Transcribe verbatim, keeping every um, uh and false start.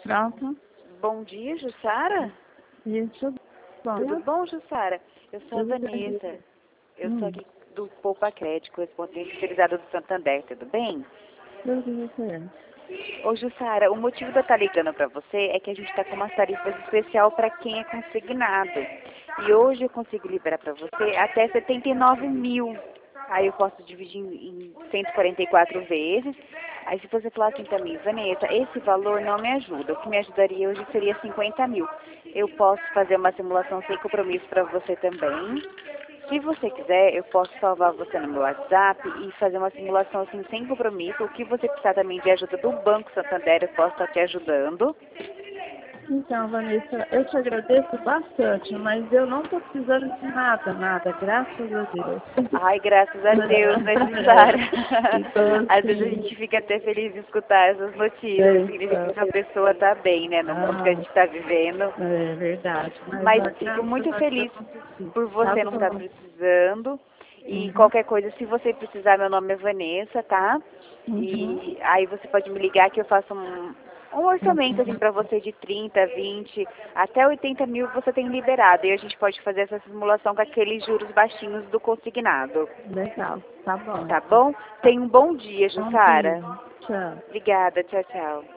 Pronto. Bom dia, Jussara. Isso. Bom. Tudo bom, Jussara? Eu sou a Tudo Vanessa. bem. Eu Hum. sou aqui do Poupa Crédito, correspondente especializada do Santander, tudo bem? Tudo bem. Ô, Jussara, o motivo de eu estar ligando para você é que a gente está com umas tarifas especial para quem é consignado. E hoje eu consigo liberar para você até setenta e nove mil. Aí eu posso dividir em cento e quarenta e quatro vezes. Aí se você falar assim também, Vanessa, esse valor não me ajuda. O que me ajudaria hoje seria cinquenta mil. Eu posso fazer uma simulação sem compromisso para você também. Se você quiser, eu posso salvar você no meu WhatsApp e fazer uma simulação assim sem compromisso. O que você precisar também de ajuda do Banco Santander, eu posso estar te ajudando. Então, Vanessa, eu te agradeço bastante, mas eu não estou precisando de nada, nada, graças a Deus. Ai, graças a Deus, né, Jussara? Então, Às vezes a sim. gente fica até feliz de escutar essas notícias, significa que a pessoa está bem, né, no mundo que a gente está vivendo. É verdade. Mas ó, fico muito graças a feliz Deus aconteceu. por você Tá não estar bom. precisando. E Uhum. qualquer coisa, se você precisar, meu nome é Vanessa, tá? Uhum. E aí você pode me ligar que eu faço um, um orçamento assim para você de trinta, vinte, até oitenta mil você tem liberado. E a gente pode fazer essa simulação com aqueles juros baixinhos do consignado. Legal, tá bom. Tá bom? Tenha um bom dia, Bom Jussara. dia. Tchau. Obrigada, tchau, tchau.